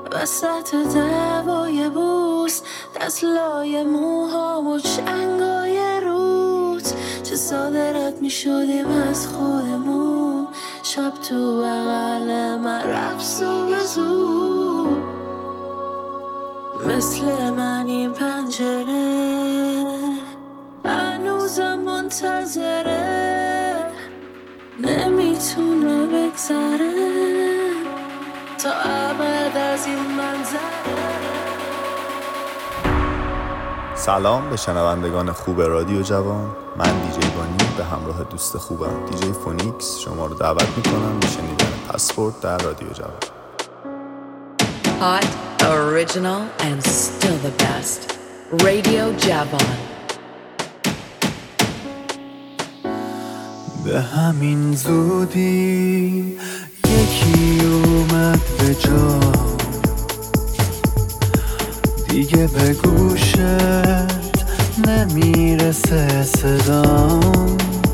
وسط دوای بوس، دست لای موهام و چنگای روت. چه ساده رد می شدیم از خودمون، شب تو بغل من رقص و بزو. مثل من این پنجره هنوزم منتظره، نمیتونه بگذره تا ابد از این منظره. سلام به شنوندگان خوب رادیو جوان. من دیجی بانی به همراه دوست خوبم دیجی فونیکس شما رو دعوت میکنم به شنیدن پسورد در رادیو جوان. Hot, original and still the best. Radio Javan. به همین زودی یکی اومد به جا، دیگه به گوشت نمیرسه صدام.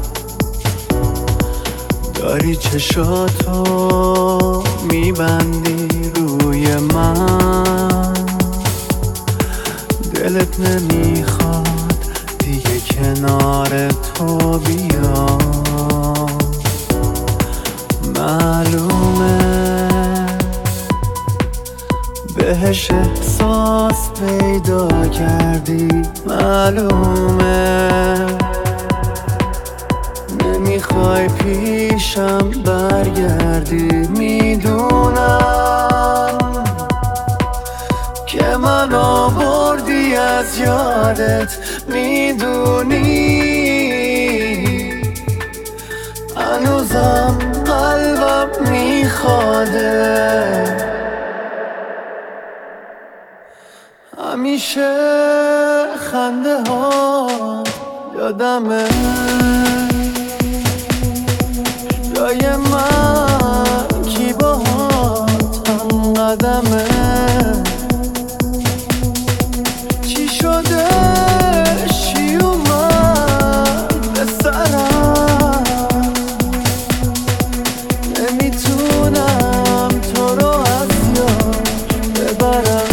داری چشاتو میبندی روی من، دلت نمیخواد دیگه کنار تو بیام. معلومه بهش احساس پیدا کردی، معلومه نمیخوای پیشم برگردی. میدونم که من آوردی از یادت، میدونی هنوزم قلبم میخواده. همیشه خنده ها یادمه، جای من کی باهات هم قدمه. چی شده چی اومد به سرم، نمیتونم تو رو از یاد ببرم.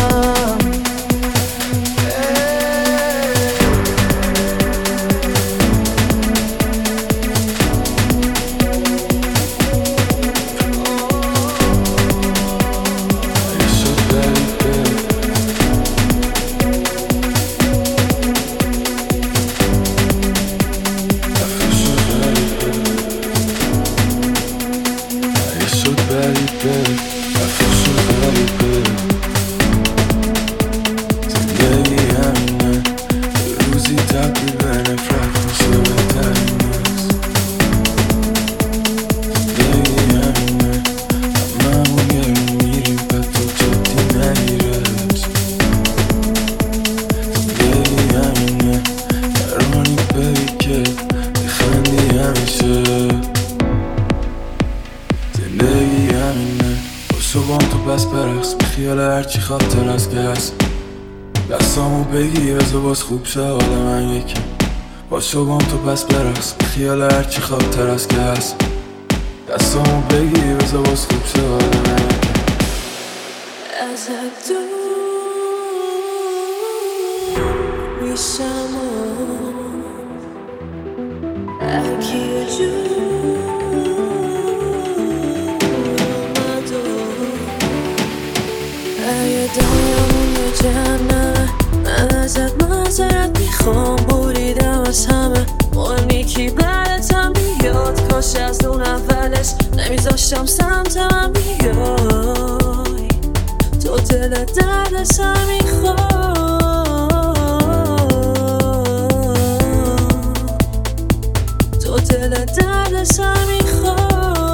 هرچی خاطر از که هست دستامو بگی بذار باز خوب شه حال من یکی. با شبام تو پس برقص خیال هرچی خاطر از که هست دستامو بگی بذار باز خوب شه حال من یکی. ازت دور میشم و هرکی یه جور اومد و اگه دایمون یه جمعه، من ازت معذرت میخوام. بریدم از همه مهم نیکی بعدتم بیاد، کاش از اون اولش نمیذاشتم سمت من بیای. تو دلت درد سر میخواد، تو دلت درد سر میخواد.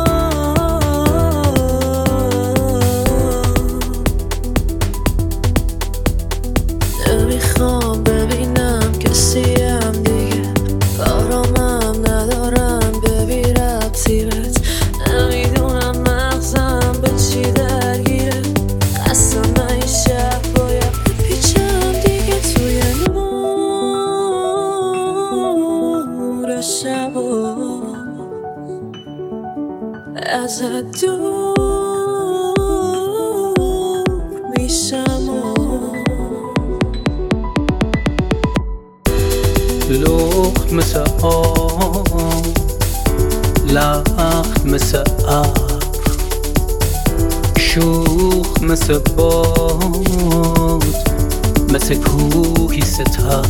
نمیخوام ببینم کسیم دیگه، کارامم ندارم ببی ربطی بهت. نمیدونم مغزم به چی درگیره، خستم من این شب باید پیچم دیگه توی نور شبا. پیشم لخت مثل آب، لخت مثل ابر، شوخ مثل باد، مثل کوهی ستر،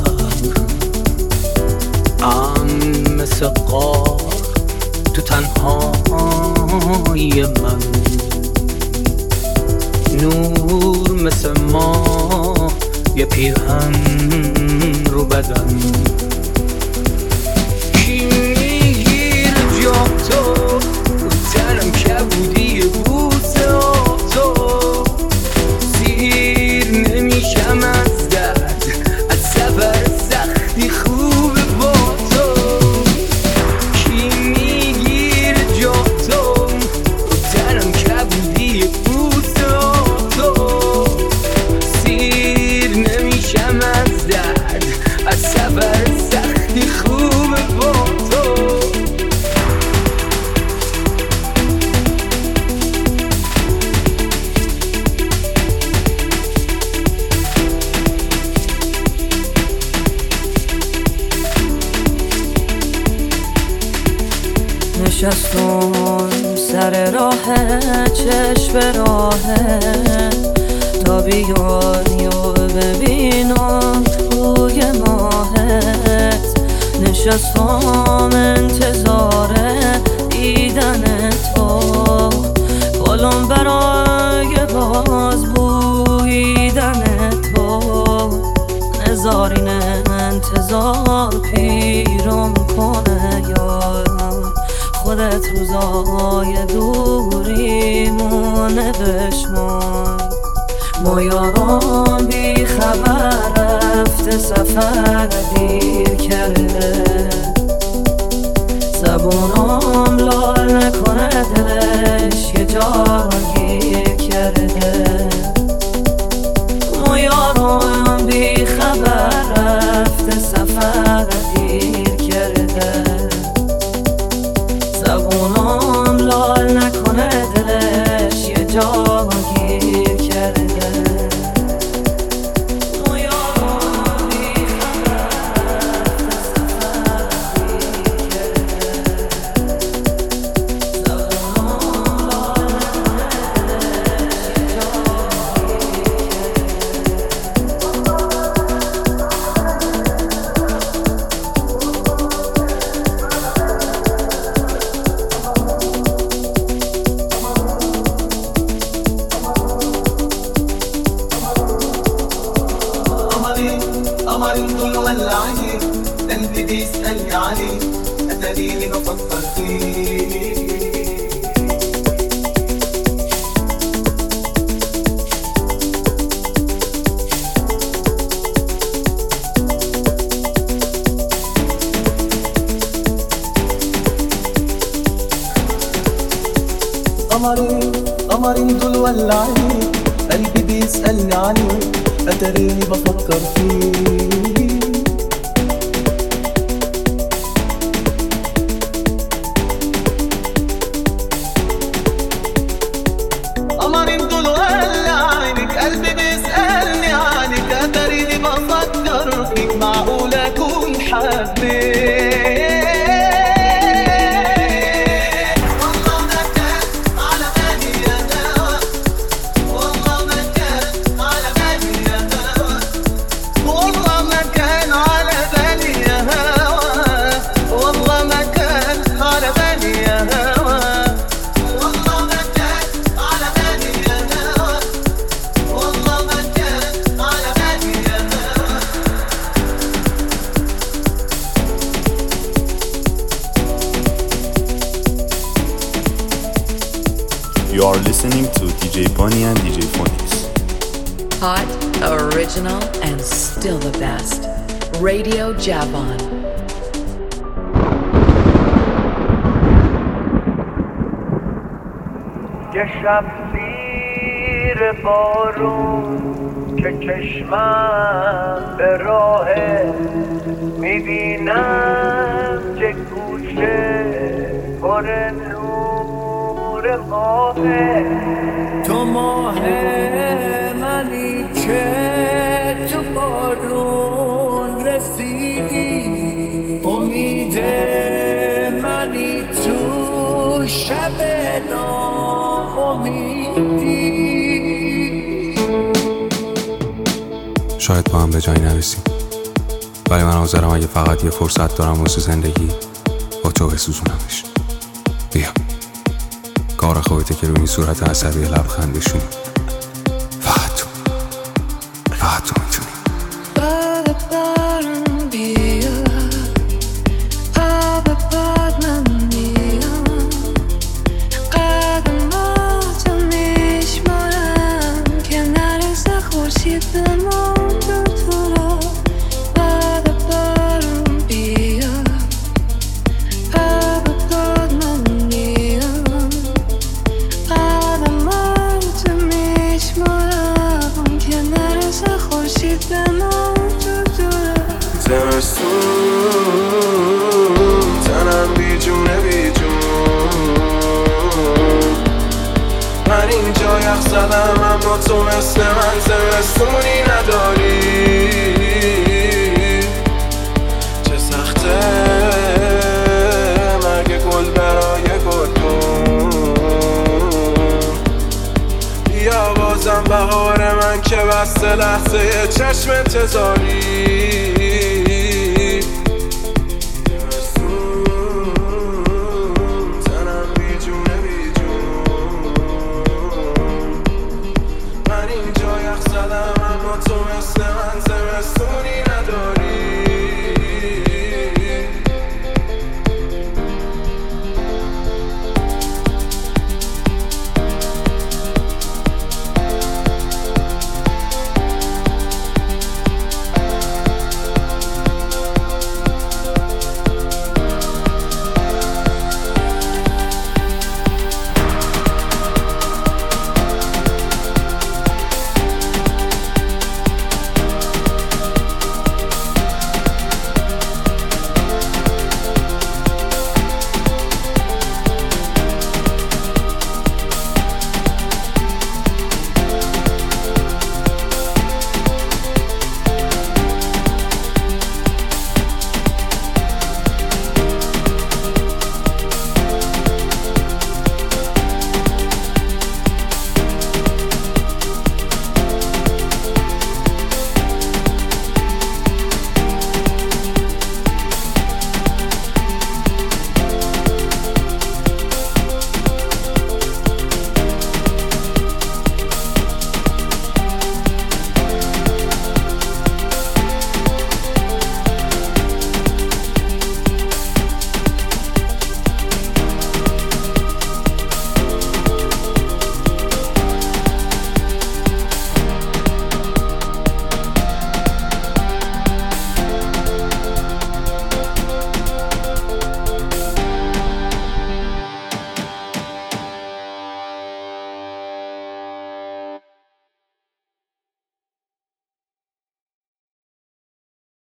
مثل غار تو تنهایی من، نور مثل ماه یه پیرهن رو بدن. کی میگیر جا تو تنم کبودی بوس تو، سیر نمیشم از درد، از سفر سختی خوب با تو. کی میگیر جا تو تنم کبودی بوس تو، سیر نمیشم از درد، از سفر سختی خوب با تو. نشستم سر راه چشم راهه تا بیای و ببینم روی ماهت. نشستم انتظار دیدن تو، گلم برای باز بویدن تو. نزارین انتظار پیرم کنه یارم، خودت روزای دوریمونه بشمار. ما یاران بی خبر رفته سفر دیر کرده، زبونم لال نکنه دلش یه جا گیر کرده. ما یاران بی خبر رفته سفر دیر کرده، زبونم لال نکنه دلش یه جا گیر کرده. قمر طول ولعني، قلبي بيسألني عليه، أتاريني بفكر فيه. قمر طول ولعني، قلبي بيسألني عليه، أتاريني بفكر فيه. قمر طول ولعنك، قلبي بيسألني عنك، أتاريني بفكر فيك. معقول أكون حبيت؟ You are listening to DJ Bunny and DJ Phoenix. Hot, original, and still the best. Radio Javon. یه شب زیر بارون که چشمم به راهه، میبینم چه گوشه پر نور ماهه. تو ماه منی شاید با هم به جایی نرسیم، ولی من حاضرم اگه فقط یه فرصت دارم واسه زندگی با تو بسوزونمش. بیا کار خودته که روی این صورت عصبی لبخند بشونی. فقط تو میتونی. تنم بیجونه من اینجا یخ زدم، اما تو مثل من زمستونی نداری. چه سخته مرگ گل برای گلدون. بیا بازم بهار من که بسته لحظه چشم انتظاری. من اینجا یخ زدم، اما تو